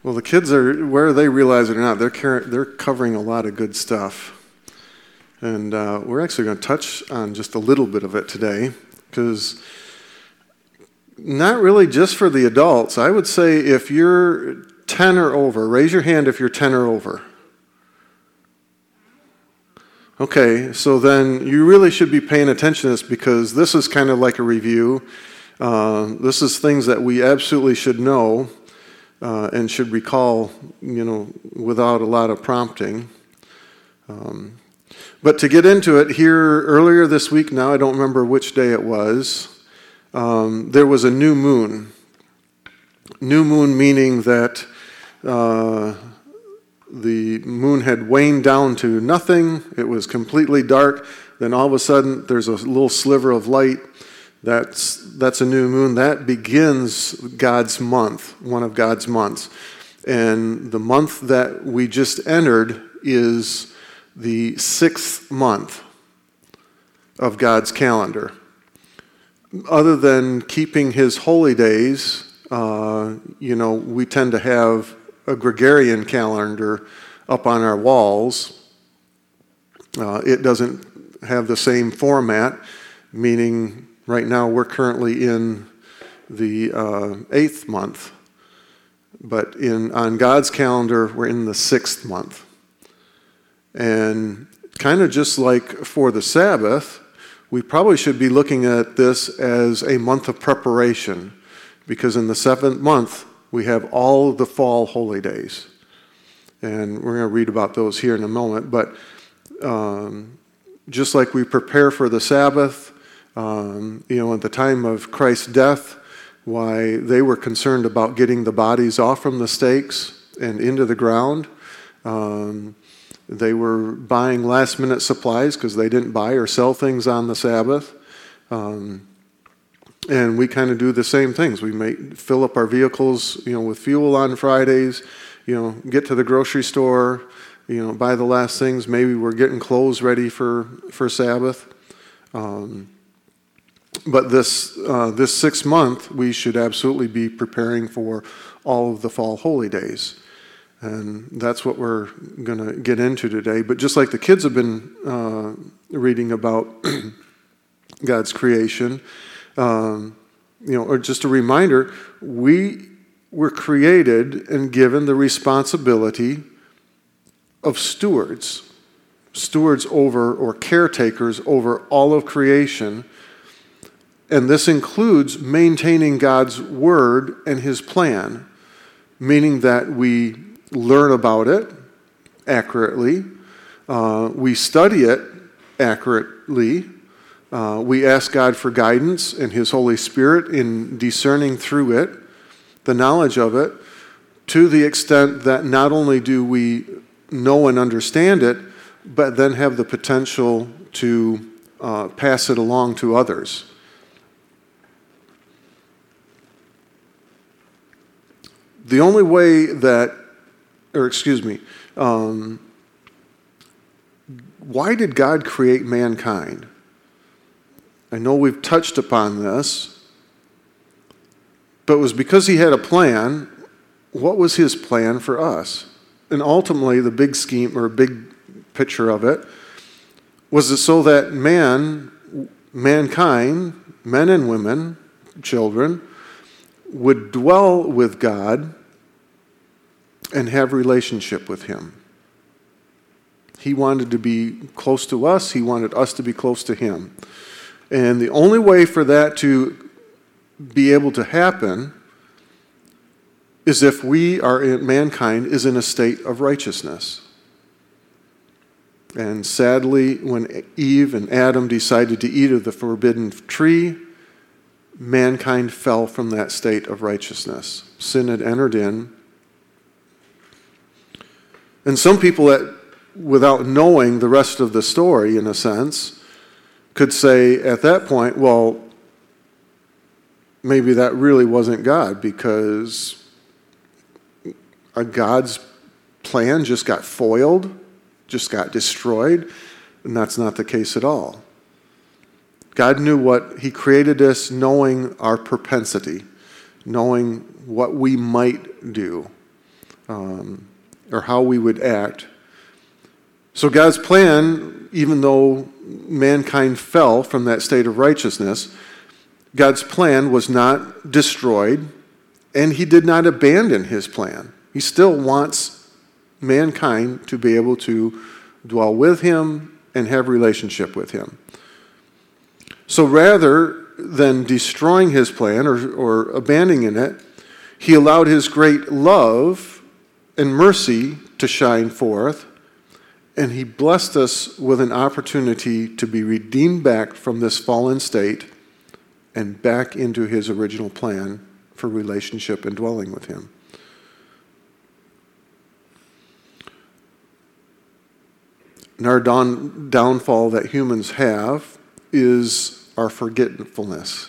Well, the kids are, whether they realize it or not, they're covering a lot of good stuff. And we're actually going to touch on just a little bit of it today, because not really just for the adults. I would say if you're 10 or over, raise your hand if you're 10 or over. Okay, so then you really should be paying attention to this, because this is kind of like a review. This is things that we absolutely should know and should recall, without a lot of prompting. But to get into it, here earlier this week, now I don't remember which day it was, there was a new moon. New moon meaning that the moon had waned down to nothing. It was completely dark. Then all of a sudden, there's a little sliver of light. That's a new moon. That begins God's month, one of God's months. And the month that we just entered is the 6th month of God's calendar. Other than keeping his holy days, we tend to have a Gregorian calendar up on our walls. It doesn't have the same format, meaning right now we're currently in the 8th month, but on God's calendar we're in the 6th month. And kind of just like for the Sabbath, we probably should be looking at this as a month of preparation, because in the 7th month we have all of the fall holy days. And we're going to read about those here in a moment. But just like we prepare for the Sabbath, at the time of Christ's death, why they were concerned about getting the bodies off from the stakes and into the ground. They were buying last-minute supplies because they didn't buy or sell things on the Sabbath. And we kind of do the same things. We may fill up our vehicles, with fuel on Fridays, get to the grocery store, buy the last things. Maybe we're getting clothes ready for Sabbath. But this 6th month, we should absolutely be preparing for all of the fall holy days. And that's what we're going to get into today. But just like the kids have been reading about God's creation, or just a reminder, we were created and given the responsibility of stewards over, or caretakers over, all of creation. And this includes maintaining God's word and his plan, meaning that we learn about it accurately, we study it accurately, we ask God for guidance and his Holy Spirit in discerning through it, the knowledge of it, to the extent that not only do we know and understand it, but then have the potential to pass it along to others. The only way why did God create mankind? I know we've touched upon this, but it was because he had a plan. What was his plan for us? And ultimately, the big scheme, or big picture of it, was it so that mankind, men and women, children, would dwell with God and have relationship with him. He wanted to be close to us. He wanted us to be close to him. And the only way for that to be able to happen is if mankind is in a state of righteousness. And sadly, when Eve and Adam decided to eat of the forbidden tree, mankind fell from that state of righteousness. Sin had entered in. And some people that, without knowing the rest of the story, in a sense, could say at that point, well, maybe that really wasn't God, because God's plan just got foiled, just got destroyed, and that's not the case at all. God knew he created us knowing our propensity, knowing what we might do. or how we would act. So God's plan, even though mankind fell from that state of righteousness, God's plan was not destroyed, and he did not abandon his plan. He still wants mankind to be able to dwell with him and have relationship with him. So rather than destroying his plan or abandoning it, he allowed his great love and mercy to shine forth, and he blessed us with an opportunity to be redeemed back from this fallen state and back into his original plan for relationship and dwelling with him. And our downfall that humans have is our forgetfulness.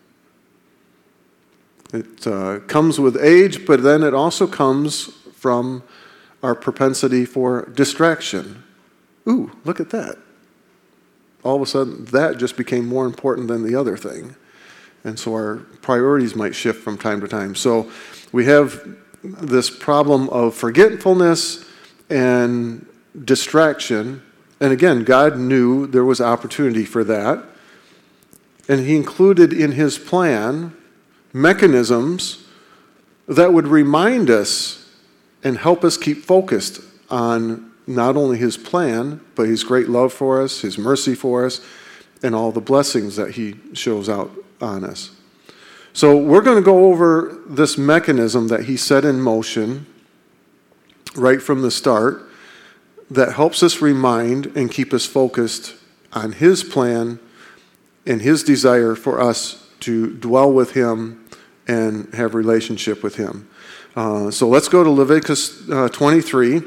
It comes with age, but then it also comes from our propensity for distraction. Ooh, look at that. All of a sudden, that just became more important than the other thing. And so our priorities might shift from time to time. So we have this problem of forgetfulness and distraction. And again, God knew there was opportunity for that. And he included in his plan mechanisms that would remind us and help us keep focused on not only his plan, but his great love for us, his mercy for us, and all the blessings that he shows out on us. So we're going to go over this mechanism that he set in motion right from the start that helps us remind and keep us focused on his plan and his desire for us to dwell with him and have relationship with him. So let's go to Leviticus 23.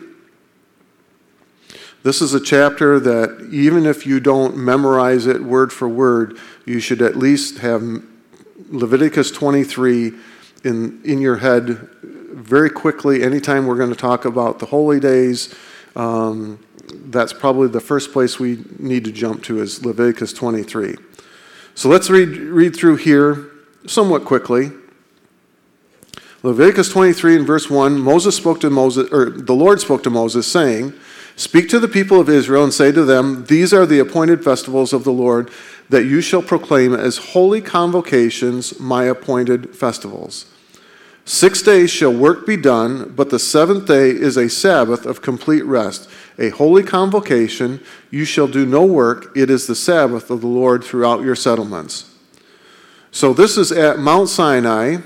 This is a chapter that even if you don't memorize it word for word, you should at least have Leviticus 23 in your head very quickly. Anytime we're going to talk about the holy days, that's probably the first place we need to jump to is Leviticus 23. So let's read through here somewhat quickly. Leviticus 23 and verse 1, the Lord spoke to Moses, saying, "Speak to the people of Israel and say to them, these are the appointed festivals of the Lord that you shall proclaim as holy convocations, my appointed festivals. 6 days shall work be done, but the seventh day is a Sabbath of complete rest, a holy convocation. You shall do no work. It is the Sabbath of the Lord throughout your settlements." So this is at Mount Sinai.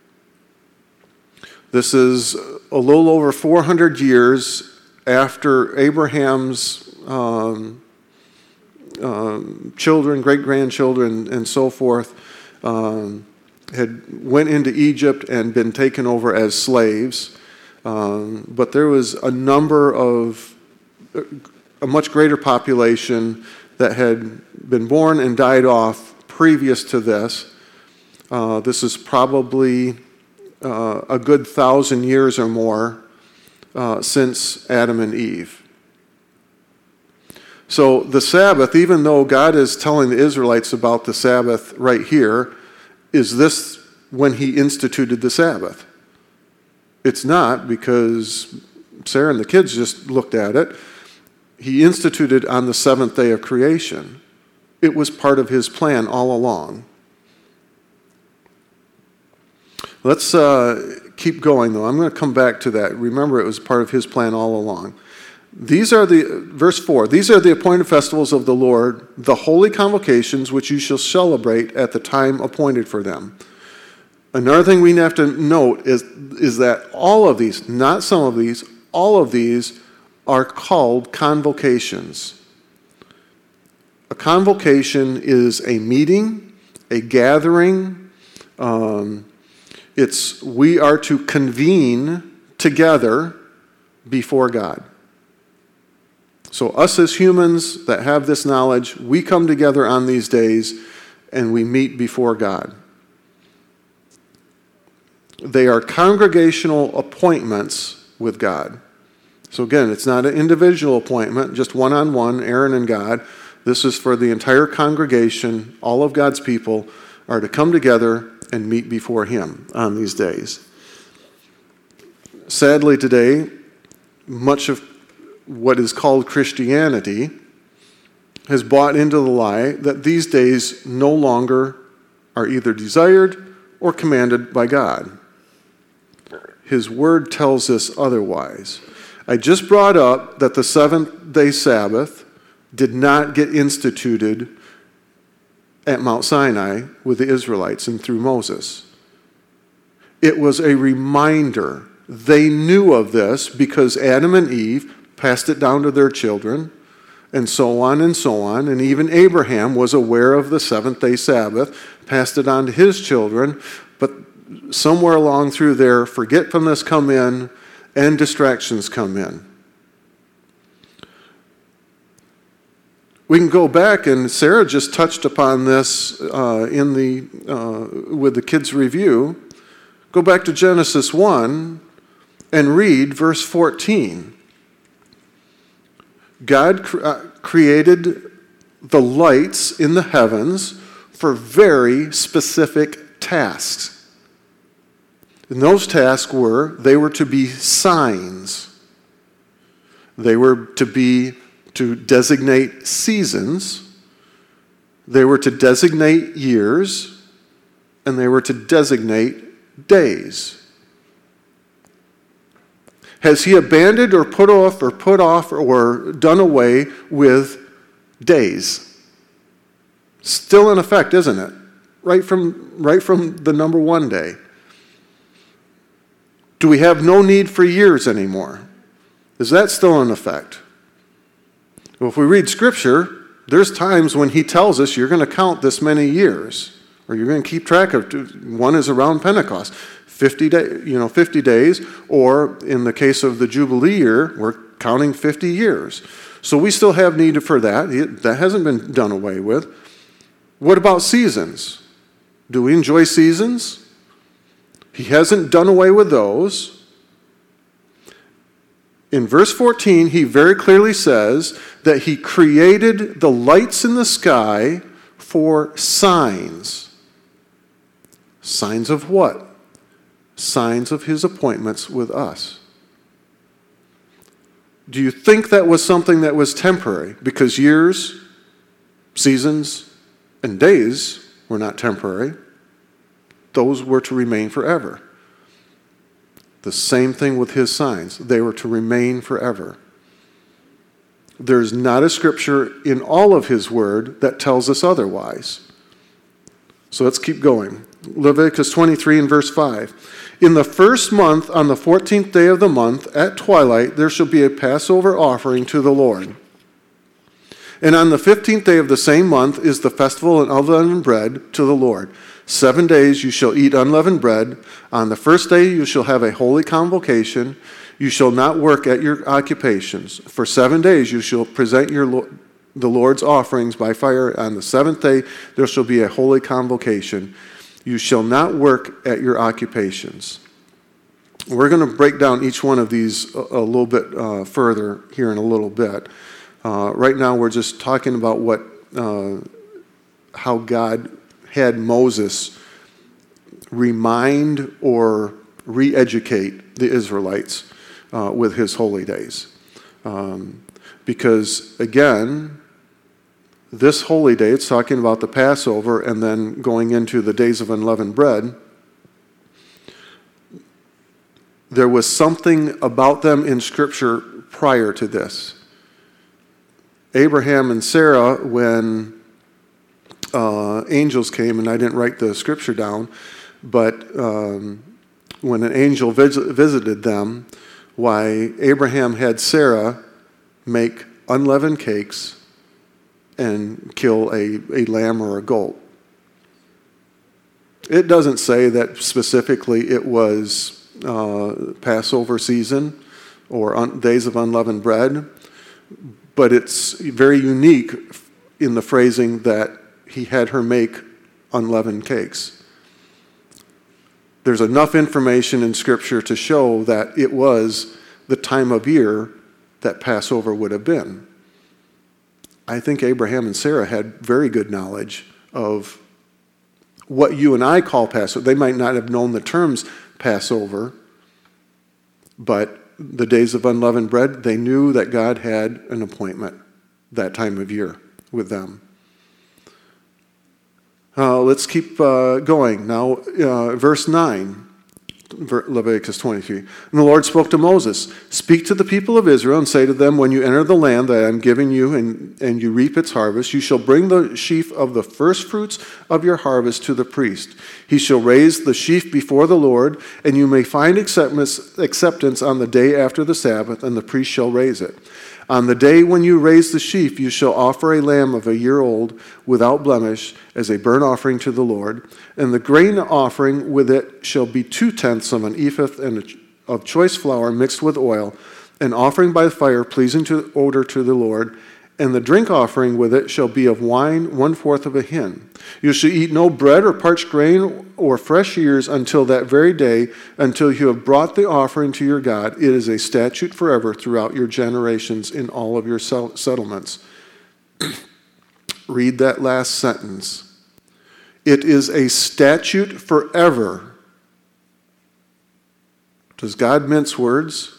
This is a little over 400 years after Abraham's children, great-grandchildren, and so forth had went into Egypt and been taken over as slaves. But there was a much greater population that had been born and died off previous to this. This is probably a good 1,000 years or more since Adam and Eve. So the Sabbath, even though God is telling the Israelites about the Sabbath right here, is this when he instituted the Sabbath? It's not, because Sarah and the kids just looked at it. He instituted on the seventh day of creation. It was part of his plan all along. Let's keep going, though. I'm going to come back to that. Remember, it was part of his plan all along. Verse 4, these are the appointed festivals of the Lord, the holy convocations which you shall celebrate at the time appointed for them. Another thing we have to note is that all of these, not some of these, all of these are called convocations. A convocation is a meeting, a gathering. We are to convene together before God. So us as humans that have this knowledge, we come together on these days and we meet before God. They are congregational appointments with God. So again, it's not an individual appointment, just one-on-one, Aaron and God. This is for the entire congregation. All of God's people are to come together and meet before him on these days. Sadly today, much of what is called Christianity has bought into the lie that these days no longer are either desired or commanded by God. His word tells us otherwise. I just brought up that the seventh-day Sabbath did not get instituted at Mount Sinai with the Israelites and through Moses. It was a reminder. They knew of this because Adam and Eve passed it down to their children, and so on and so on. And even Abraham was aware of the seventh-day Sabbath, passed it on to his children, but somewhere along through there, forgetfulness come in and distractions come in. We can go back, and Sarah just touched upon this with the kids' review. Go back to Genesis 1 and read verse 14. God created the lights in the heavens for very specific tasks. And those tasks they were to be signs. They were to designate seasons. They were to designate years. And they were to designate days. Has he abandoned or put off or done away with days? Still in effect, isn't it? Right from the number one day. Do we have no need for years anymore? Is that still in effect? Well, if we read Scripture, there's times when he tells us you're going to count this many years, or you're going to keep track of. One is around Pentecost. 50 days, or in the case of the Jubilee year, we're counting 50 years. So we still have need for that. That hasn't been done away with. What about seasons? Do we enjoy seasons? He hasn't done away with those. In verse 14, he very clearly says that he created the lights in the sky for signs. Signs of what? Signs of his appointments with us. Do you think that was something that was temporary? Because years, seasons, and days were not temporary. Those were to remain forever. The same thing with his signs. They were to remain forever. There's not a scripture in all of his word that tells us otherwise. So let's keep going. Leviticus 23 and verse 5. In the first month, on the 14th day of the month, at twilight, there shall be a Passover offering to the Lord. And on the 15th day of the same month is the festival of unleavened bread to the Lord. 7 days you shall eat unleavened bread. On the first day you shall have a holy convocation. You shall not work at your occupations. For 7 days you shall present the Lord's offerings by fire. On the seventh day there shall be a holy convocation. You shall not work at your occupations. We're going to break down each one of these a little bit further here in a little bit. Right now we're just talking about how God had Moses remind or re-educate the Israelites with his holy days. Because again, this holy day, it's talking about the Passover and then going into the days of unleavened bread. There was something about them in Scripture prior to this. Abraham and Sarah, when angels came, and I didn't write the Scripture down, but when an angel visited them, why Abraham had Sarah make unleavened cakes and kill a lamb or a goat. It doesn't say that specifically it was Passover season or days of unleavened bread, but it's very unique in the phrasing that he had her make unleavened cakes. There's enough information in Scripture to show that it was the time of year that Passover would have been. I think Abraham and Sarah had very good knowledge of what you and I call Passover. They might not have known the terms Passover, But the days of unleavened bread, they knew that God had an appointment that time of year with them. Let's keep going. Now, verse 9, Leviticus 23. And the Lord spoke to Moses, "Speak to the people of Israel and say to them, when you enter the land that I am giving you and you reap its harvest, you shall bring the sheaf of the first fruits of your harvest to the priest. He shall raise the sheaf before the Lord, and you may find acceptance on the day after the Sabbath, and the priest shall raise it. On the day when you raise the sheaf, you shall offer a lamb of a year old without blemish as a burnt offering to the Lord. And the grain offering with it shall be 2/10 of an ephah of choice flour mixed with oil, an offering by fire pleasing to odor to the Lord. And the drink offering with it shall be of wine 1/4 of a hin. You shall eat no bread or parched grain or fresh ears until that very day, until you have brought the offering to your God. It is a statute forever throughout your generations in all of your settlements." Read that last sentence. It is a statute forever. Does God mince words?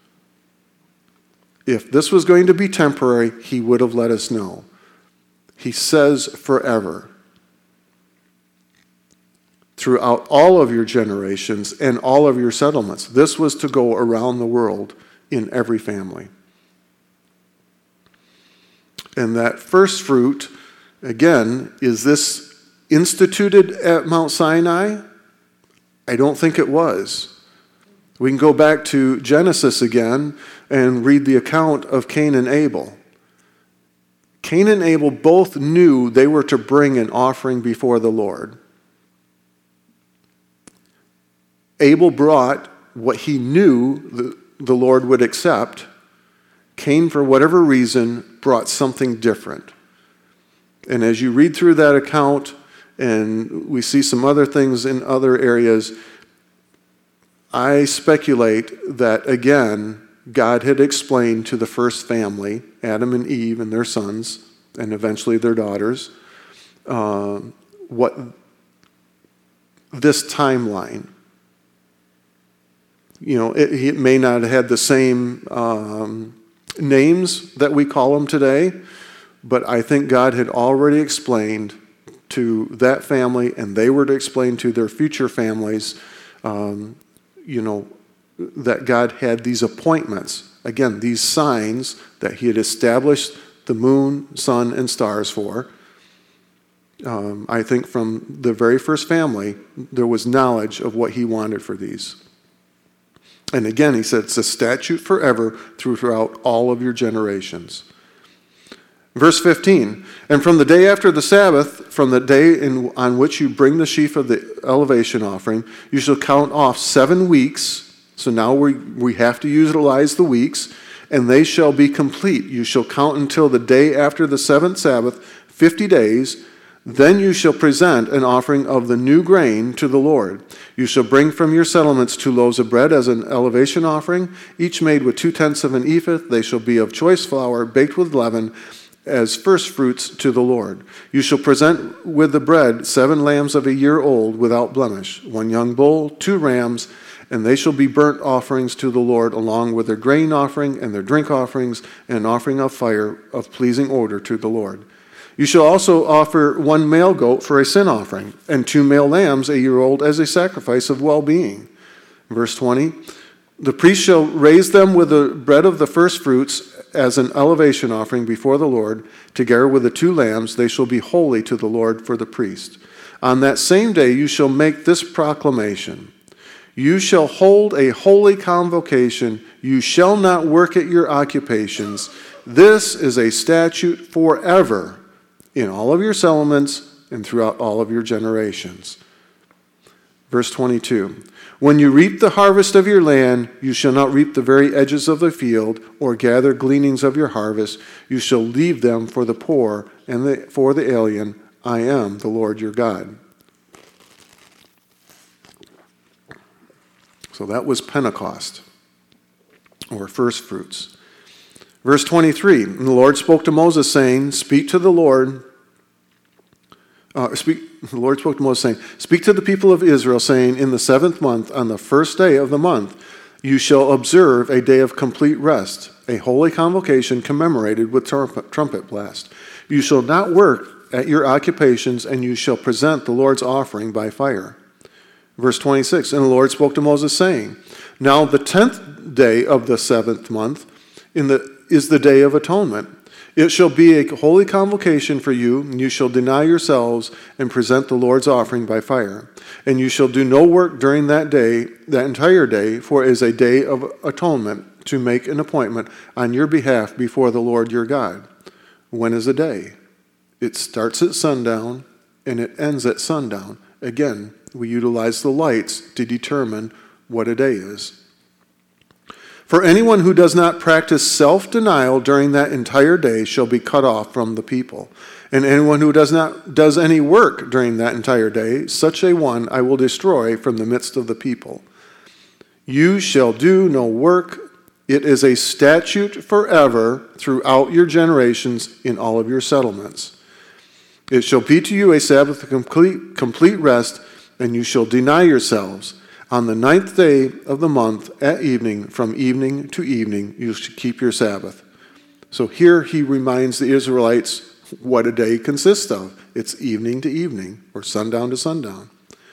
If this was going to be temporary, he would have let us know. He says forever. Throughout all of your generations and all of your settlements. This was to go around the world in every family. And that first fruit, again, is this instituted at Mount Sinai? I don't think it was. We can go back to Genesis again and read the account of Cain and Abel. Cain and Abel both knew they were to bring an offering before the Lord. Abel brought what he knew the Lord would accept. Cain, for whatever reason, brought something different. And as you read through that account, and we see some other things in other areas, I speculate that, again, God had explained to the first family, Adam and Eve and their sons, and eventually their daughters, what this timeline. You know, it may not have had the same names that we call them today, but I think God had already explained to that family, and they were to explain to their future families, that God had these appointments. Again, these signs that he had established the moon, sun, and stars for. I think from the very first family, there was knowledge of what he wanted for these. And again, he said, it's a statute forever throughout all of your generations. Verse 15, and from the day after the Sabbath, from the day on which you bring the sheaf of the elevation offering, you shall count off 7 weeks. So now we have to utilize the weeks, and they shall be complete. You shall count until the day after the 7th Sabbath, 50 days. Then you shall present an offering of the new grain to the Lord. You shall bring from your settlements 2 loaves of bread as an elevation offering, each made with 2/10 of an ephah. They shall be of choice flour, baked with leaven, as first fruits to the Lord. You shall present with the bread 7 lambs of a year old without blemish, 1 young bull, 2 rams, and they shall be burnt offerings to the Lord, along with their grain offering and their drink offerings, and an offering of fire of pleasing odor to the Lord. You shall also offer 1 male goat for a sin offering, and 2 male lambs a year old as a sacrifice of well-being. Verse 20, the priest shall raise them with the bread of the first fruits as an elevation offering before the Lord, together with the 2 lambs. They shall be holy to the Lord for the priest. On that same day you shall make this proclamation. You shall hold a holy convocation. You shall not work at your occupations. This is a statute forever in all of your settlements and throughout all of your generations. Verse 22, when you reap the harvest of your land, you shall not reap the very edges of the field or gather gleanings of your harvest. You shall leave them for the poor and for the alien. I am the Lord your God. So that was Pentecost, or first fruits. Verse 23, and the Lord spoke to Moses, saying, speak to the Lord. The Lord spoke to Moses, saying, speak to the people of Israel, saying, in the 7th month, on the first day of the month, You shall observe a day of complete rest, a holy convocation commemorated with trumpet blast. You shall not work at your occupations, and you shall present the Lord's offering by fire. Verse 26, and the Lord spoke to Moses, saying, Now the 10th day of the 7th month is the day of atonement. It shall be a holy convocation for you, and you shall deny yourselves and present the Lord's offering by fire. And you shall do no work during that day, that entire day, for it is a day of atonement to make an appointment on your behalf before the Lord your God. When is a day? It starts at sundown and it ends at sundown. Again, we utilize the lights to determine what a day is. For anyone who does not practice self-denial during that entire day shall be cut off from the people. And anyone who does any work during that entire day, such a one I will destroy from the midst of the people. You shall do no work. It is a statute forever throughout your generations in all of your settlements. It shall be to you a Sabbath of complete rest, and you shall deny yourselves. On the 9th day of the month at evening, from evening to evening, you should keep your Sabbath. So here he reminds the Israelites what a day consists of. It's evening to evening, or sundown to sundown.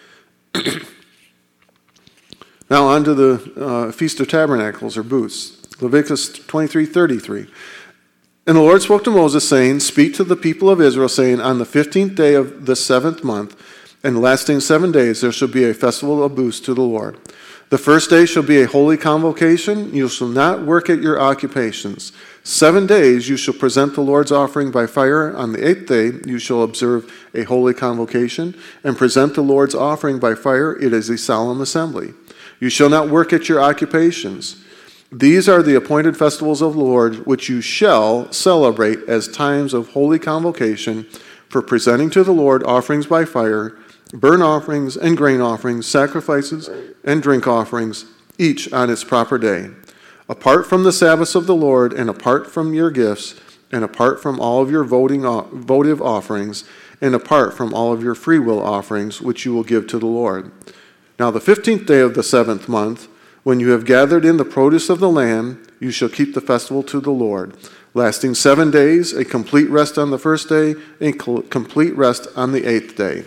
Now on to the Feast of Tabernacles, or booths. Leviticus 23:33. And the Lord spoke to Moses, saying, Speak to the people of Israel, saying, On the 15th day of the 7th month, and lasting 7 days, there shall be a festival of booths to the Lord. The first day shall be a holy convocation. You shall not work at your occupations. 7 days you shall present the Lord's offering by fire. On the 8th day you shall observe a holy convocation and present the Lord's offering by fire. It is a solemn assembly. You shall not work at your occupations. These are the appointed festivals of the Lord, which you shall celebrate as times of holy convocation for presenting to the Lord offerings by fire, burnt offerings and grain offerings, sacrifices and drink offerings, each on its proper day. Apart from the Sabbaths of the Lord, and apart from your gifts, and apart from all of your votive offerings, and apart from all of your freewill offerings, which you will give to the Lord. Now the 15th day of the 7th month, when you have gathered in the produce of the land, you shall keep the festival to the Lord, lasting 7 days, a complete rest on the first day, and complete rest on the 8th day.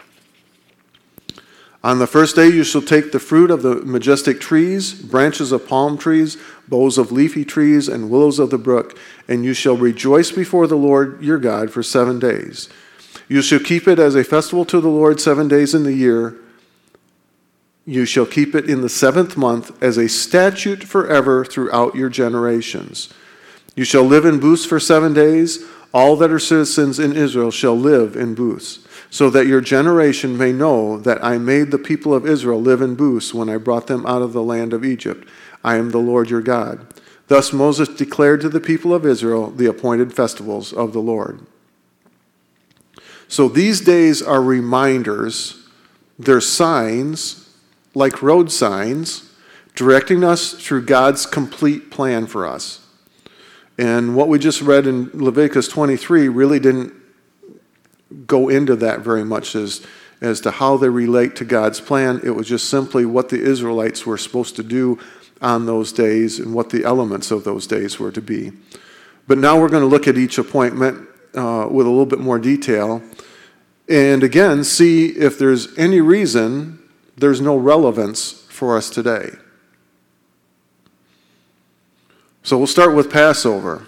On the first day you shall take the fruit of the majestic trees, branches of palm trees, boughs of leafy trees, and willows of the brook, and you shall rejoice before the Lord your God for 7 days. You shall keep it as a festival to the Lord 7 days in the year. You shall keep it in the 7th month as a statute forever throughout your generations. You shall live in booths for 7 days. All that are citizens in Israel shall live in booths, so that your generation may know that I made the people of Israel live in booths when I brought them out of the land of Egypt. I am the Lord your God. Thus Moses declared to the people of Israel the appointed festivals of the Lord. So these days are reminders. They're signs, like road signs, directing us through God's complete plan for us. And what we just read in Leviticus 23 really didn't go into that very much as to how they relate to God's plan. It was just simply what the Israelites were supposed to do on those days and what the elements of those days were to be. But now we're going to look at each appointment with a little bit more detail, and again see if there's any reason there's no relevance for us today. So we'll start with Passover.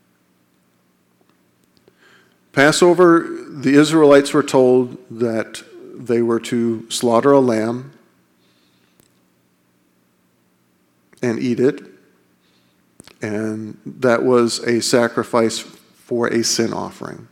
Passover, the Israelites were told that they were to slaughter a lamb and eat it, and that was a sacrifice for a sin offering.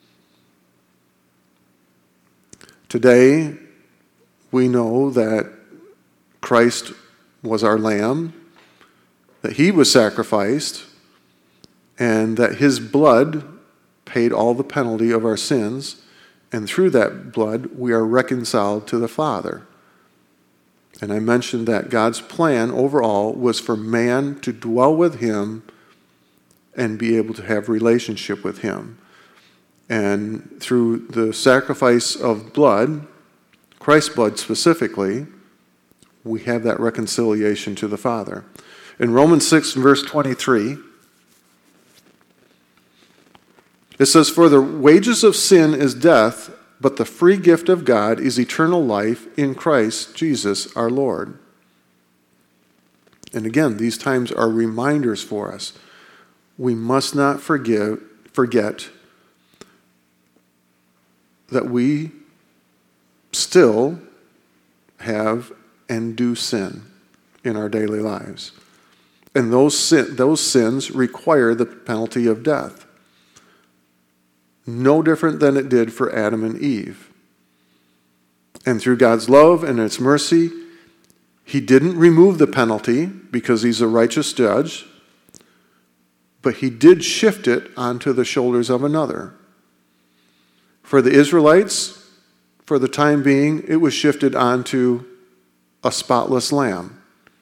Today, we know that Christ was our lamb, that he was sacrificed, and that his blood paid all the penalty of our sins, and through that blood we are reconciled to the Father. And I mentioned that God's plan overall was for man to dwell with him and be able to have relationship with him. And through the sacrifice of blood, Christ's blood specifically, we have that reconciliation to the Father. In Romans 6, verse 23, it says, "For the wages of sin is death, but the free gift of God is eternal life in Christ Jesus our Lord." And again, these times are reminders for us. We must not forget that we still have and do sin in our daily lives. And those sins require the penalty of death. No different than it did for Adam and Eve. And through God's love and His mercy, He didn't remove the penalty because He's a righteous judge, but He did shift it onto the shoulders of another. For the Israelites, for the time being, it was shifted onto a spotless lamb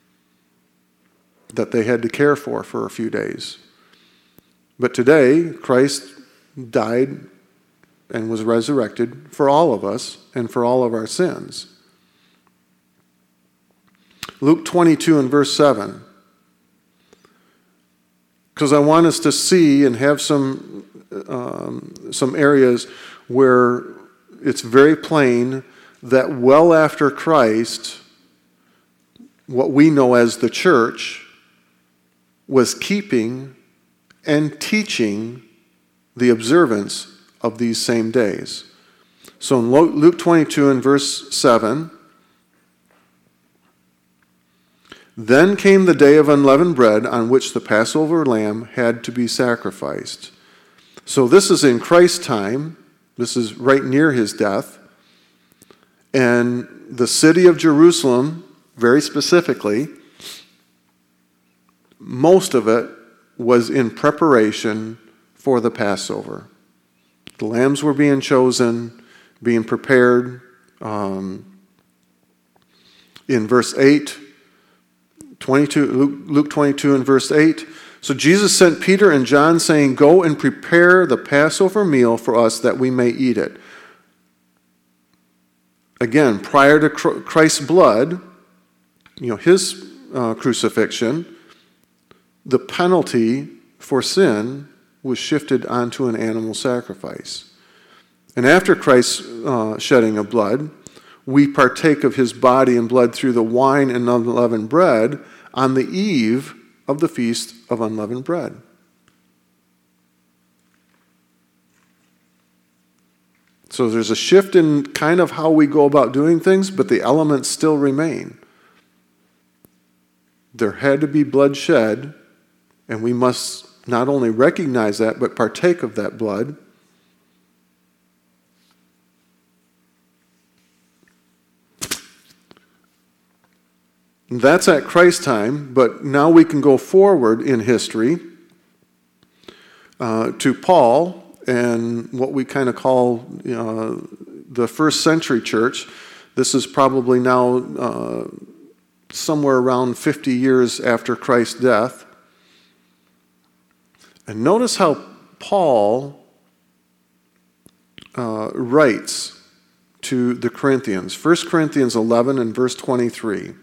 that they had to care for a few days. But today, Christ died and was resurrected for all of us and for all of our sins. Luke 22 and verse 7. Because I want us to see and have some areas where it's very plain that well after Christ, what we know as the church was keeping and teaching the observance of these same days. So in Luke 22 and verse 7, "Then came the day of unleavened bread on which the Passover lamb had to be sacrificed." So this is in Christ's time. This is right near His death. And the city of Jerusalem, very specifically, most of it was in preparation for the Passover. The lambs were being chosen, being prepared. In verse 8, Luke 22 and verse 8, "So Jesus sent Peter and John, saying, 'Go and prepare the Passover meal for us that we may eat it.'" Again, prior to Christ's blood, His crucifixion, the penalty for sin was shifted onto an animal sacrifice. And after Christ's shedding of blood, we partake of His body and blood through the wine and unleavened bread on the eve of the Feast of Unleavened Bread. So there's a shift in kind of how we go about doing things, but the elements still remain. There had to be blood shed, and we must not only recognize that, but partake of that blood. That's at Christ's time, but now we can go forward in history to Paul and what we kind of call the first century church. This is probably now somewhere around 50 years after Christ's death. And notice how Paul writes to the Corinthians. 1 Corinthians 11 and verse 23.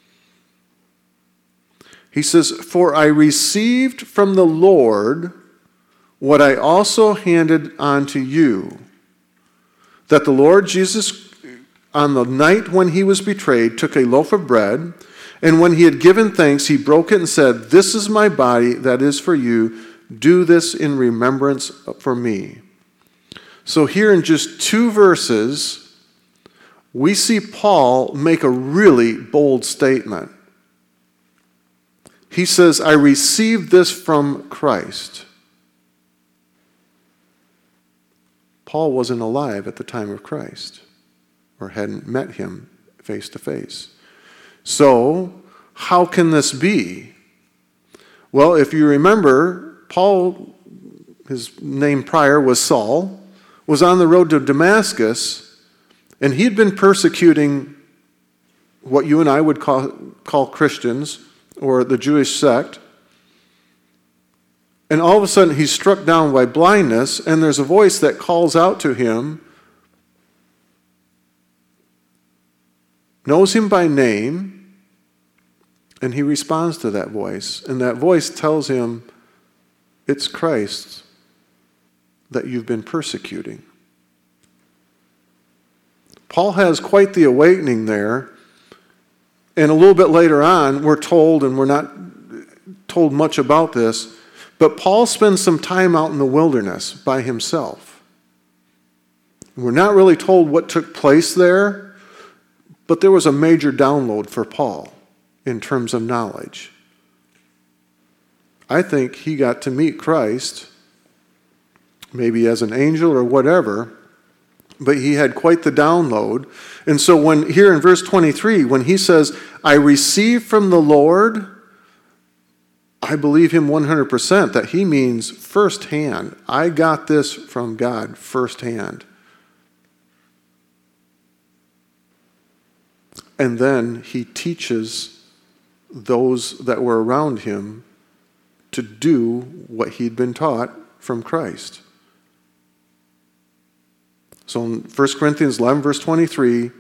He says, "For I received from the Lord what I also handed on to you, that the Lord Jesus, on the night when He was betrayed, took a loaf of bread, and when He had given thanks, He broke it and said, 'This is my body that is for you. Do this in remembrance for me.'" So here in just 2 verses, we see Paul make a really bold statement. He says, "I received this from Christ." Paul wasn't alive at the time of Christ, or hadn't met Him face to face. So, how can this be? Well, if you remember, Paul, his name prior was Saul, was on the road to Damascus, and he had been persecuting what you and I would call Christians, or the Jewish sect. And all of a sudden he's struck down by blindness, and there's a voice that calls out to him, knows him by name, And he responds to that voice. And that voice tells him, it's Christ that you've been persecuting. Paul has quite the awakening there. And a little bit later on, we're told, and we're not told much about this, but Paul spends some time out in the wilderness by himself. We're not really told what took place there, but there was a major download for Paul in terms of knowledge. I think he got to meet Christ, maybe as an angel or whatever, but he had quite the download. And so when here in verse 23, when he says, I received from the Lord, I believe him 100% that he means firsthand. I got this from God firsthand. And then he teaches those that were around him to do what he'd been taught from Christ. So in 1 Corinthians 11, verse 23,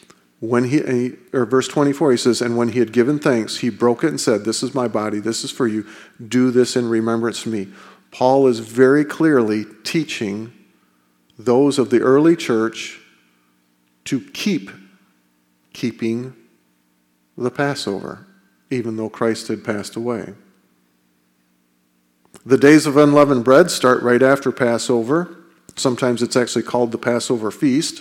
verse 24, he says, and when he had given thanks, he broke it and said, this is my body, this is for you. Do this in remembrance of me. Paul is very clearly teaching those of the early church to keeping the Passover, even though Christ had passed away. The days of unleavened bread start right after Passover. Sometimes it's actually called the Passover feast.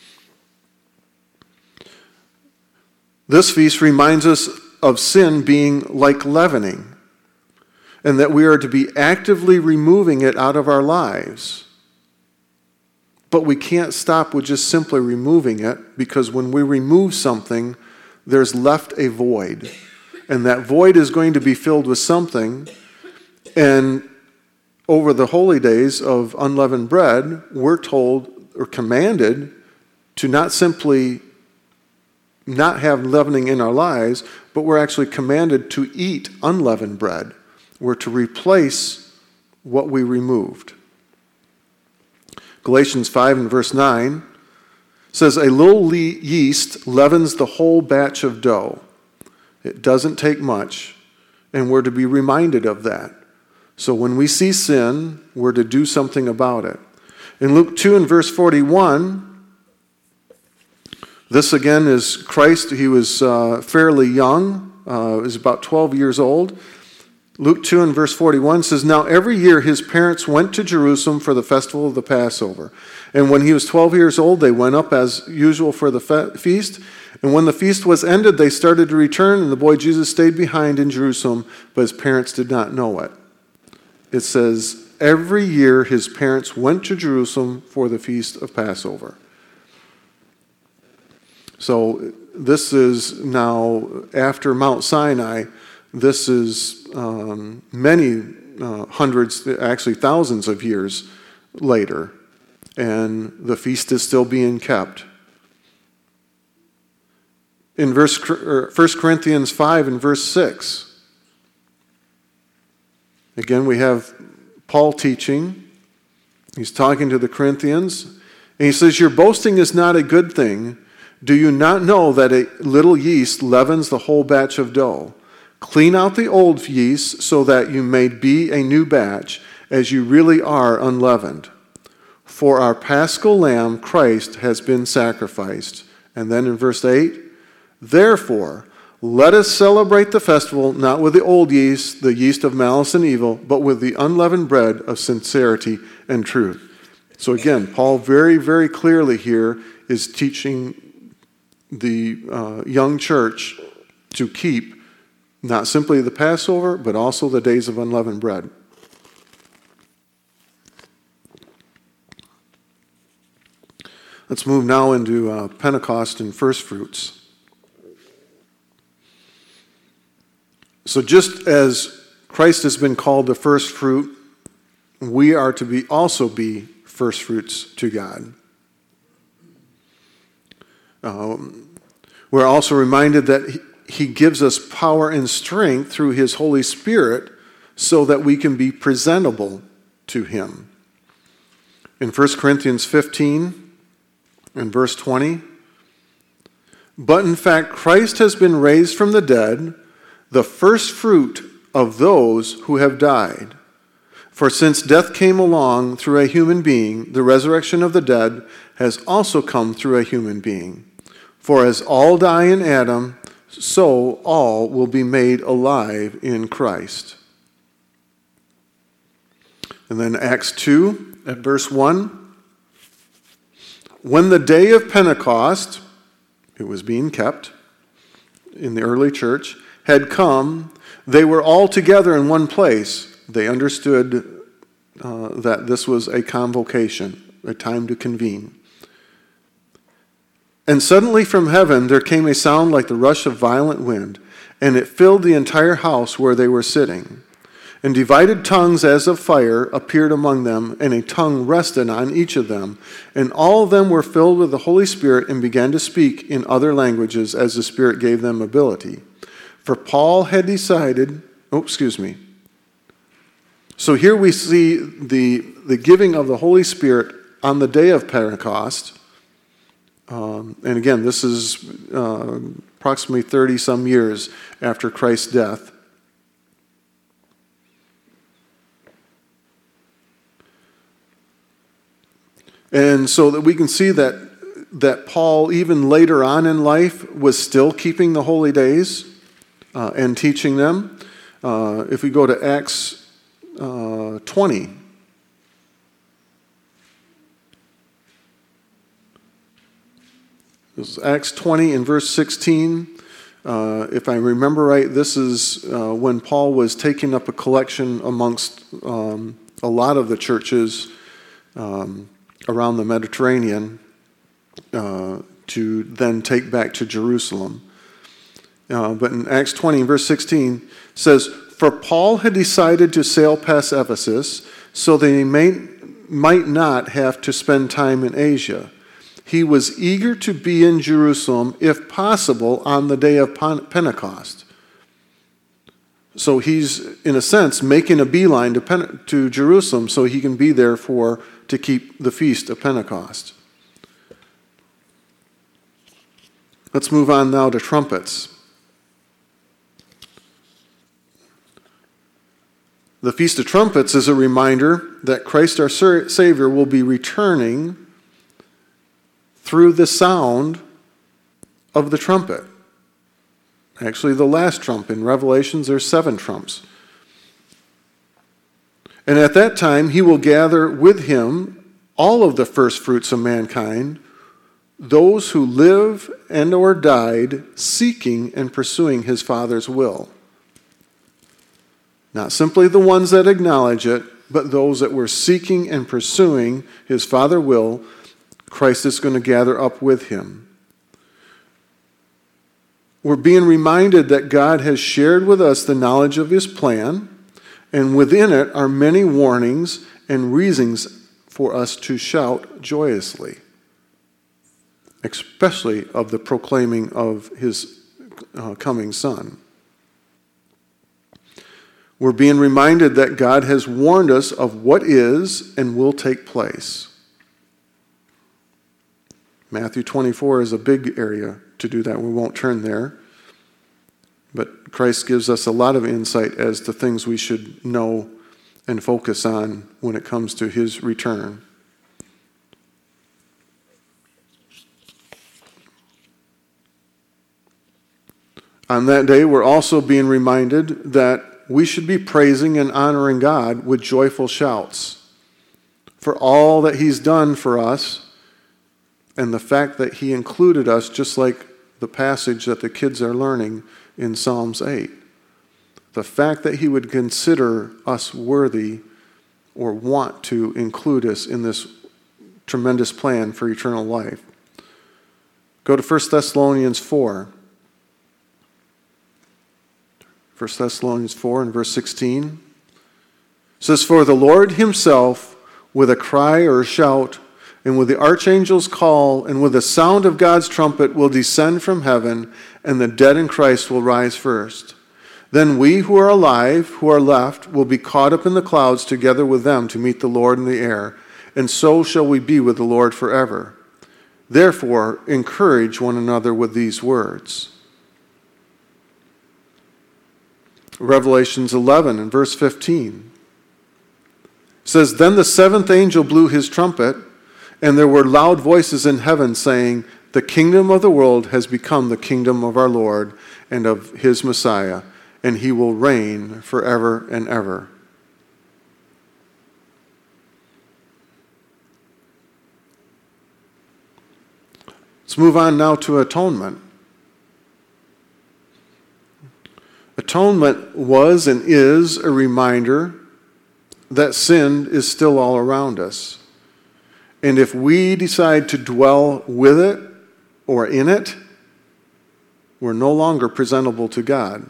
This feast reminds us of sin being like leavening, and that we are to be actively removing it out of our lives. But we can't stop with just simply removing it, because when we remove something, there's left a void. And that void is going to be filled with something. And over the holy days of unleavened bread, we're told or commanded to not simply not have leavening in our lives, but we're actually commanded to eat unleavened bread. We're to replace what we removed. Galatians 5 and verse 9 says, a little yeast leavens the whole batch of dough. It doesn't take much, and we're to be reminded of that. So when we see sin, we're to do something about it. In Luke 2 and verse 41, this again is Christ. He was fairly young. He was about 12 years old. Luke 2 and verse 41 says, now every year his parents went to Jerusalem for the festival of the Passover. And when he was 12 years old, they went up as usual for the feast. And when the feast was ended, they started to return, and the boy Jesus stayed behind in Jerusalem, but his parents did not know it. It says, every year his parents went to Jerusalem for the feast of Passover. So this is now after Mount Sinai. This is many hundreds, actually thousands of years later, and the feast is still being kept. In 1 Corinthians 5 and verse 6, again we have Paul teaching. He's talking to the Corinthians, and he says, your boasting is not a good thing. Do you not know that a little yeast leavens the whole batch of dough? Clean out the old yeast so that you may be a new batch, as you really are unleavened. For our paschal lamb, Christ, has been sacrificed. And then in verse 8, therefore, let us celebrate the festival not with the old yeast, the yeast of malice and evil, but with the unleavened bread of sincerity and truth. So again, Paul very, very clearly here is teaching the young church to keep not simply the Passover, but also the days of unleavened bread. Let's move now into Pentecost and first fruits. So just as Christ has been called the first fruit, we are to also be first fruits to God. We're also reminded that He gives us power and strength through His Holy Spirit so that we can be presentable to Him. In 1 Corinthians 15 and verse 20, but in fact Christ has been raised from the dead, the first fruit of those who have died. For since death came along through a human being, the resurrection of the dead has also come through a human being. For as all die in Adam, so all will be made alive in Christ. And then Acts 2 at verse 1. When the day of Pentecost, it was being kept in the early church, had come, they were all together in one place. They understood that this was a convocation, a time to convene. And suddenly from heaven there came a sound like the rush of violent wind, and it filled the entire house where they were sitting. And divided tongues as of fire appeared among them, and a tongue rested on each of them. And all of them were filled with the Holy Spirit and began to speak in other languages as the Spirit gave them ability. For Paul had decided, So here we see the giving of the Holy Spirit on the day of Pentecost. And again, this is approximately 30-some years after Christ's death. And so that we can see that Paul, even later on in life, was still keeping the holy days and teaching them. If we go to Acts 20. This is Acts 20 in verse 16. If I remember right, this is when Paul was taking up a collection amongst a lot of the churches around the Mediterranean to then take back to Jerusalem. But in Acts 20, verse 16, it says, For Paul had decided to sail past Ephesus so that he might not have to spend time in Asia. He was eager to be in Jerusalem, if possible, on the day of Pentecost. So he's, in a sense, making a beeline to Jerusalem so he can be there to keep the feast of Pentecost. Let's move on now to trumpets. The Feast of Trumpets is a reminder that Christ our Savior will be returning through the sound of the trumpet. Actually, the last trump. In Revelations, there's 7 trumps. And at that time, he will gather with him all of the first fruits of mankind, those who live and or died seeking and pursuing his Father's will. Not simply the ones that acknowledge it, but those that were seeking and pursuing his Father's will, Christ is going to gather up with him. We're being reminded that God has shared with us the knowledge of his plan, and within it are many warnings and reasons for us to shout joyously, especially of the proclaiming of his coming Son. We're being reminded that God has warned us of what is and will take place. Matthew 24 is a big area to do that. We won't turn there. But Christ gives us a lot of insight as to things we should know and focus on when it comes to his return. On that day, we're also being reminded that we should be praising and honoring God with joyful shouts for all that he's done for us and the fact that he included us, just like the passage that the kids are learning in Psalms 8. The fact that he would consider us worthy or want to include us in this tremendous plan for eternal life. Go to 1 Thessalonians 4. 1 Thessalonians 4 and verse 16. It says, For the Lord himself, with a cry or a shout, and with the archangel's call, and with the sound of God's trumpet, will descend from heaven, and the dead in Christ will rise first. Then we who are alive, who are left, will be caught up in the clouds together with them to meet the Lord in the air, and so shall we be with the Lord forever. Therefore, encourage one another with these words. Revelations 11 and verse 15 says, "Then the seventh angel blew his trumpet, and there were loud voices in heaven saying, 'The kingdom of the world has become the kingdom of our Lord and of his Messiah, and he will reign forever and ever.'" Let's move on now to atonement. Atonement was and is a reminder that sin is still all around us. And if we decide to dwell with it or in it, we're no longer presentable to God.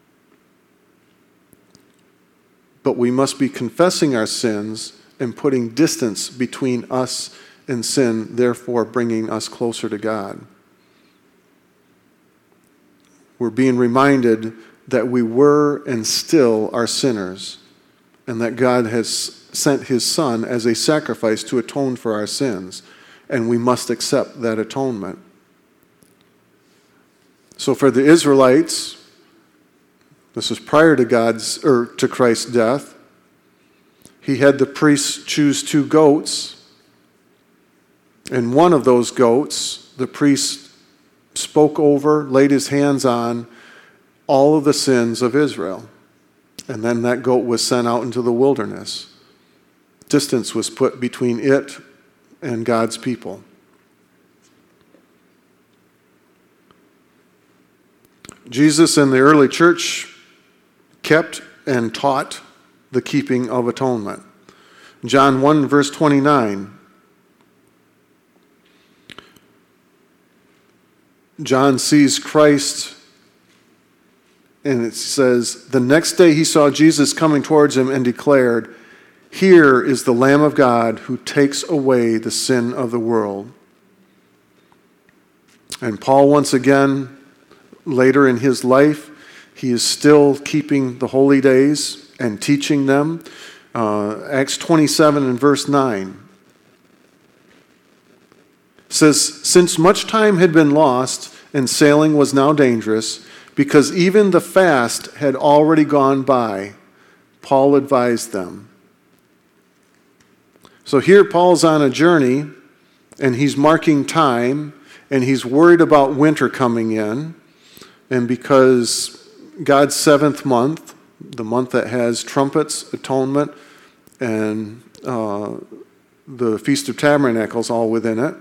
But we must be confessing our sins and putting distance between us and sin, therefore bringing us closer to God. We're being reminded that we were and still are sinners, and that God has sent his Son as a sacrifice to atone for our sins, and we must accept that atonement. So for the Israelites, this was prior to Christ's death, he had the priests choose 2 goats, and one of those goats, the priest spoke over, laid his hands on all of the sins of Israel. And then that goat was sent out into the wilderness. Distance was put between it and God's people. Jesus and the early church kept and taught the keeping of atonement. John 1, verse 29. John sees Christ, and it says, "The next day he saw Jesus coming towards him and declared, 'Here is the Lamb of God who takes away the sin of the world.'" And Paul, once again, later in his life, he is still keeping the holy days and teaching them. Acts 27 and verse 9 says, "Since much time had been lost and sailing was now dangerous, because even the fast had already gone by, Paul advised them." So here Paul's on a journey, and he's marking time, and he's worried about winter coming in. And because God's 7th month, the month that has trumpets, atonement, and the Feast of Tabernacles all within it,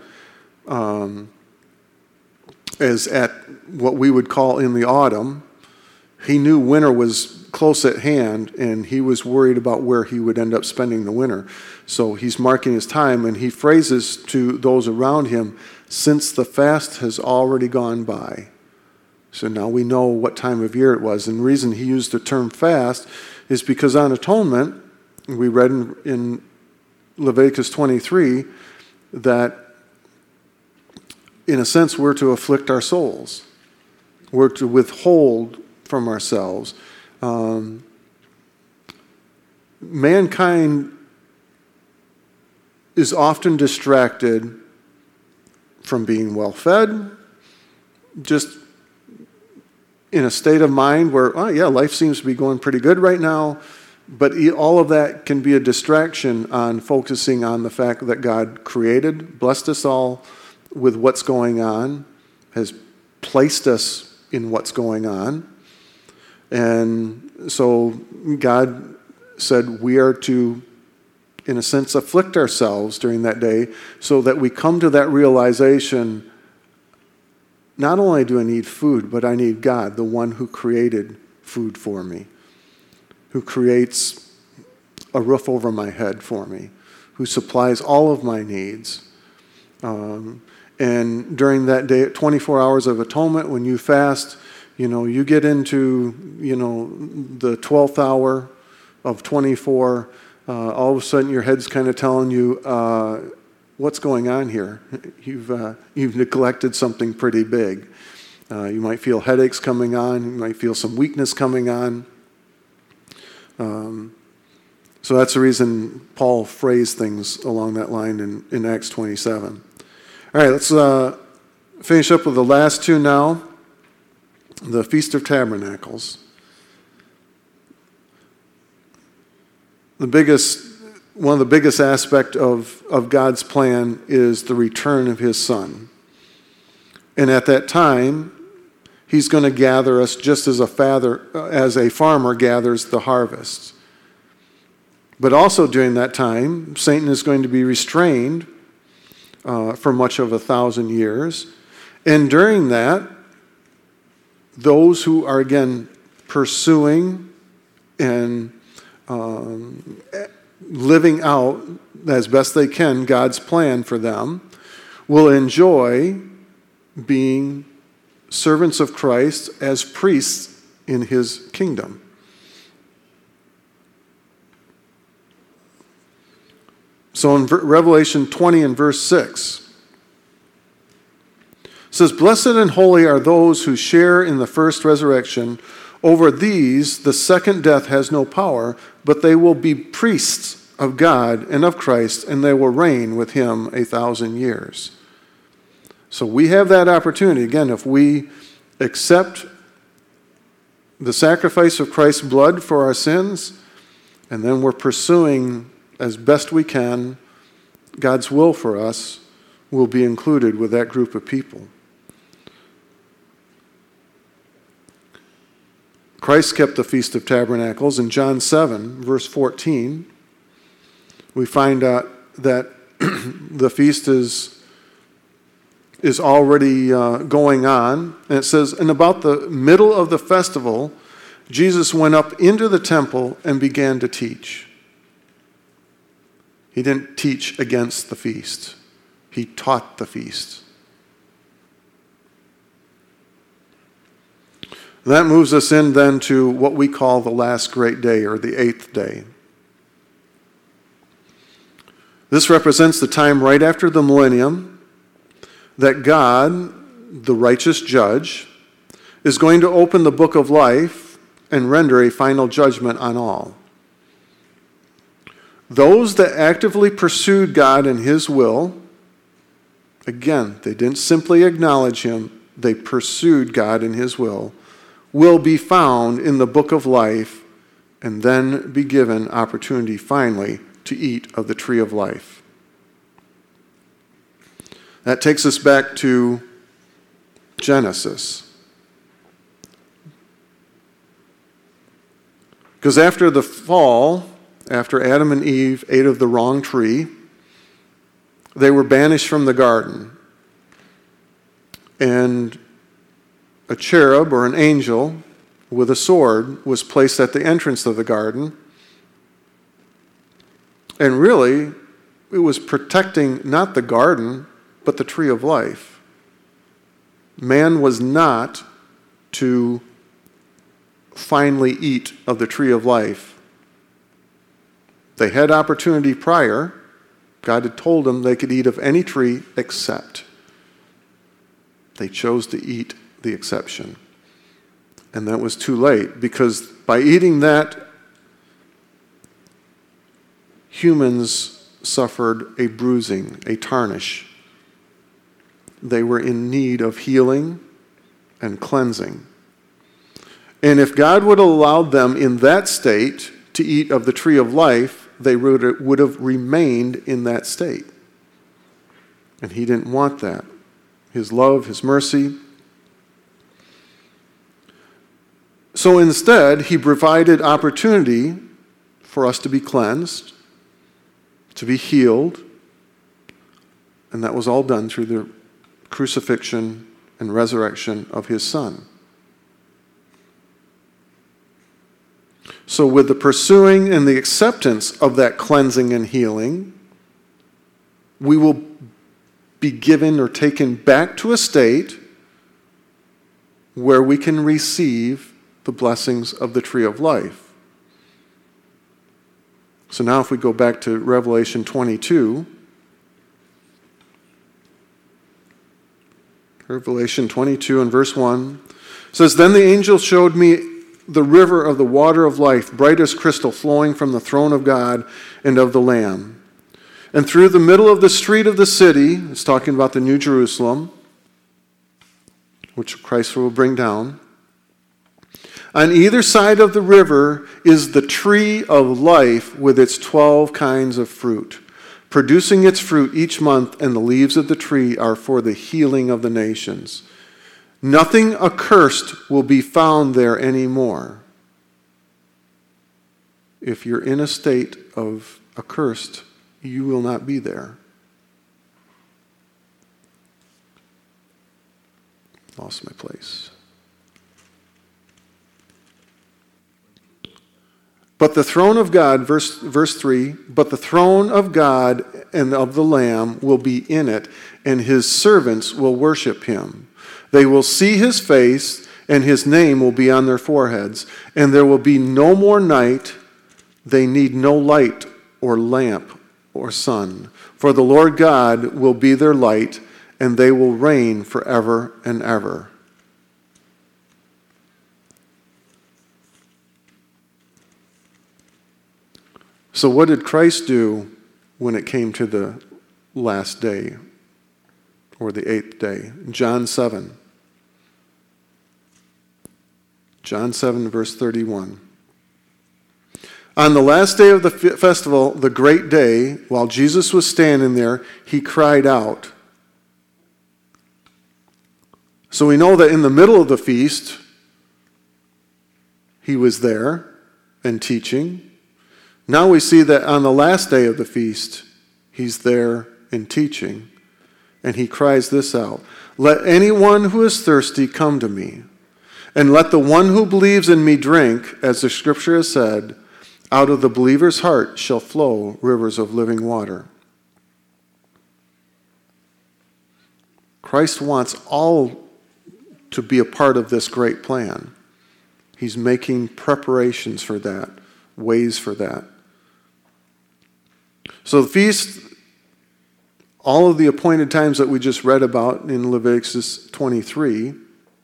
is at what we would call in the autumn, he knew winter was close at hand, and he was worried about where he would end up spending the winter. So he's marking his time, and he phrases to those around him, "Since the fast has already gone by." So now we know what time of year it was. And the reason he used the term fast is because on atonement, we read in Leviticus 23 that in a sense, we're to afflict our souls. We're to withhold from ourselves. Mankind is often distracted from being well fed, just in a state of mind where, oh yeah, life seems to be going pretty good right now, but all of that can be a distraction on focusing on the fact that God created, blessed us all with what's going on, has placed us in what's going on. And so God said we are to, in a sense, afflict ourselves during that day so that we come to that realization, not only do I need food, but I need God, the one who created food for me, who creates a roof over my head for me, who supplies all of my needs. And during that day, 24 hours of atonement, when you fast, you get into, the 12th hour of 24, all of a sudden your head's kind of telling you, what's going on here? You've neglected something pretty big. You might feel headaches coming on. You might feel some weakness coming on. So that's the reason Paul phrased things along that line in Acts 27. All right, let's finish up with the last two now. The Feast of Tabernacles. one of the biggest aspects of God's plan is the return of his Son. And at that time, he's going to gather us just as a farmer gathers the harvest. But also during that time, Satan is going to be restrained for much of 1,000 years. And during that, those who are again pursuing and living out as best they can God's plan for them will enjoy being servants of Christ as priests in his kingdom. So in Revelation 20 and verse 6, it says, "Blessed and holy are those who share in the first resurrection. Over these the second death has no power, but they will be priests of God and of Christ, and they will reign with him 1,000 years." So we have that opportunity. Again, if we accept the sacrifice of Christ's blood for our sins, and then we're pursuing as best we can God's will for us, we'll be included with that group of people. Christ kept the Feast of Tabernacles. In John 7, verse 14, we find out that the feast is already going on. And it says, "And about the middle of the festival, Jesus went up into the temple and began to teach." He didn't teach against the feast. He taught the feast. That moves us in then to what we call the last great day, or the 8th day. This represents the time right after the millennium that God, the righteous judge, is going to open the book of life and render a final judgment on all. Those that actively pursued God and his will, again, they didn't simply acknowledge him, they pursued God and his will be found in the book of life and then be given opportunity finally to eat of the tree of life. That takes us back to Genesis. Because after the fall, after Adam and Eve ate of the wrong tree, they were banished from the garden. And a cherub or an angel with a sword was placed at the entrance of the garden. And really, it was protecting not the garden, but the tree of life. Man was not to finally eat of the tree of life. They had opportunity prior. God had told them they could eat of any tree except. They chose to eat the exception. And that was too late, because by eating that, humans suffered a bruising, a tarnish. They were in need of healing and cleansing. And if God would have allowed them in that state to eat of the tree of life, they would have remained in that state. And he didn't want that. His love, his mercy. So instead, he provided opportunity for us to be cleansed, to be healed, and that was all done through the crucifixion and resurrection of his Son. So with the pursuing and the acceptance of that cleansing and healing, we will be given or taken back to a state where we can receive the blessings of the tree of life. So now if we go back to Revelation 22, Revelation 22 and verse 1 says, "Then the angel showed me the river of the water of life, bright as crystal, flowing from the throne of God and of the Lamb. And through the middle of the street of the city," it's talking about the New Jerusalem, which Christ will bring down, On either side of the river is the tree of life with its 12 kinds of fruit, producing its fruit each month, and the leaves of the tree are for the healing of the nations. Nothing accursed will be found there anymore. If you're in a state of accursed, you will not be there. Lost my place. But the throne of God, verse 3, but the throne of God and of the Lamb will be in it, and his servants will worship him. They will see his face, and his name will be on their foreheads, and there will be no more night. They need no light or lamp or sun, for the Lord God will be their light, and they will reign forever and ever. So what did Christ do when it came to the last day or the 8th day? John 7. John 7, verse 31. On the last day of the festival, the great day, while Jesus was standing there, he cried out. So we know that in the middle of the feast, he was there and teaching. Now we see that on the last day of the feast, he's there and teaching. And he cries this out, "Let anyone who is thirsty come to me, and let the one who believes in me drink, as the scripture has said, out of the believer's heart shall flow rivers of living water." Christ wants all to be a part of this great plan. He's making preparations for that, ways for that. So the feast, all of the appointed times that we just read about in Leviticus 23,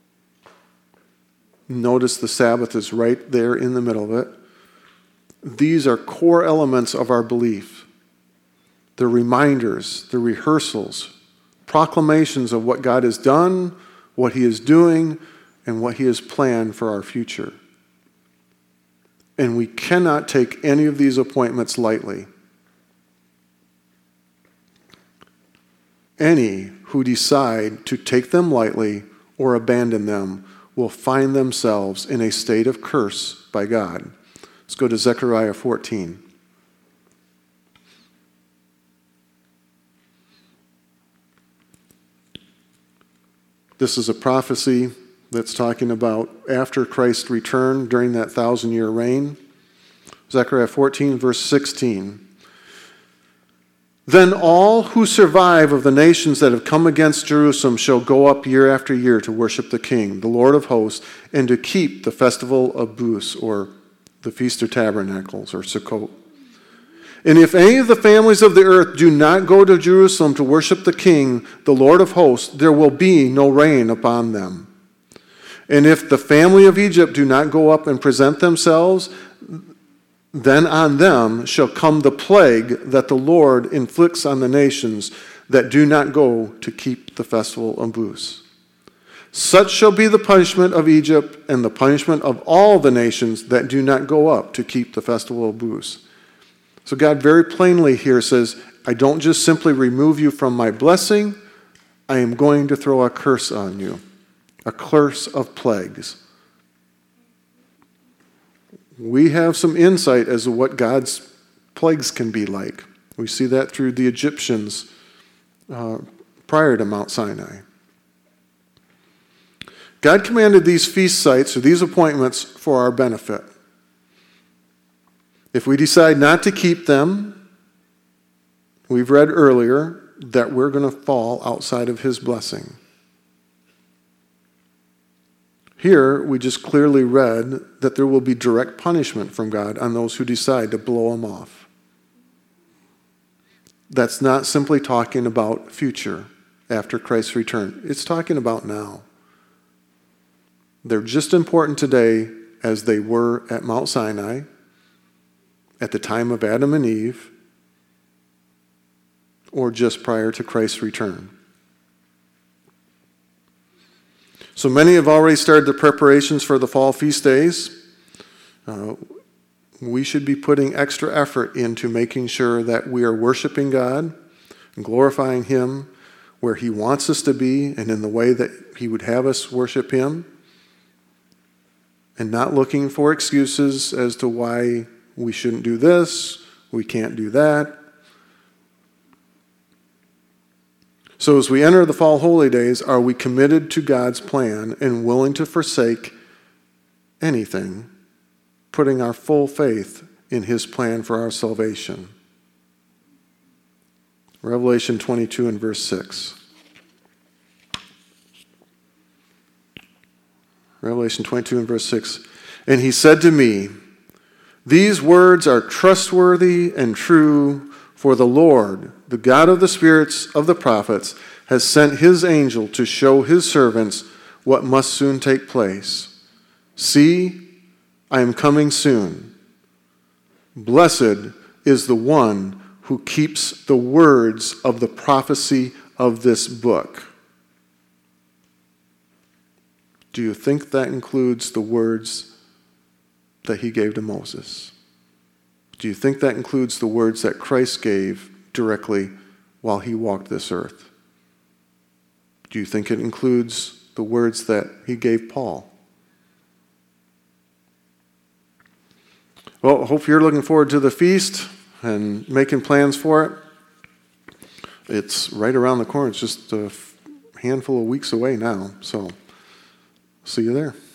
notice the Sabbath is right there in the middle of it. These are core elements of our belief. The reminders, the rehearsals, proclamations of what God has done, what he is doing, and what he has planned for our future. And we cannot take any of these appointments lightly. Any who decide to take them lightly or abandon them will find themselves in a state of curse by God. Let's go to Zechariah 14. This is a prophecy that's talking about after Christ's return during that 1,000-year reign. Zechariah 14, verse 16. Then all who survive of the nations that have come against Jerusalem shall go up year after year to worship the King, the Lord of hosts, and to keep the festival of Booths, or the Feast of Tabernacles, or Sukkot. And if any of the families of the earth do not go to Jerusalem to worship the King, the Lord of hosts, there will be no rain upon them. And if the family of Egypt do not go up and present themselves, then on them shall come the plague that the Lord inflicts on the nations that do not go to keep the festival of Booths. Such shall be the punishment of Egypt and the punishment of all the nations that do not go up to keep the festival of Booths. So God very plainly here says, I don't just simply remove you from my blessing, I am going to throw a curse on you, a curse of plagues. We have some insight as to what God's plagues can be like. We see that through the Egyptians prior to Mount Sinai. God commanded these feast sites or these appointments for our benefit. If we decide not to keep them, we've read earlier that we're going to fall outside of his blessing. Here, we just clearly read that there will be direct punishment from God on those who decide to blow him off. That's not simply talking about future after Christ's return. It's talking about now. They're just important today as they were at Mount Sinai, at the time of Adam and Eve, or just prior to Christ's return. So many have already started the preparations for the fall feast days. We should be putting extra effort into making sure that we are worshiping God and glorifying Him where He wants us to be and in the way that He would have us worship Him, and not looking for excuses as to why we shouldn't do this, we can't do that. So as we enter the fall holy days, are we committed to God's plan and willing to forsake anything, putting our full faith in His plan for our salvation? Revelation 22 and verse 6. Revelation 22 and verse 6. And He said to me, these words are trustworthy and true, for the Lord, the God of the spirits of the prophets, has sent His angel to show His servants what must soon take place. See, I am coming soon. Blessed is the one who keeps the words of the prophecy of this book. Do you think that includes the words that He gave to Moses? Do you think that includes the words that Christ gave directly while He walked this earth? Do you think it includes the words that He gave Paul? Well, I hope you're looking forward to the feast and making plans for it. It's right around the corner. It's just a handful of weeks away now, so see you there.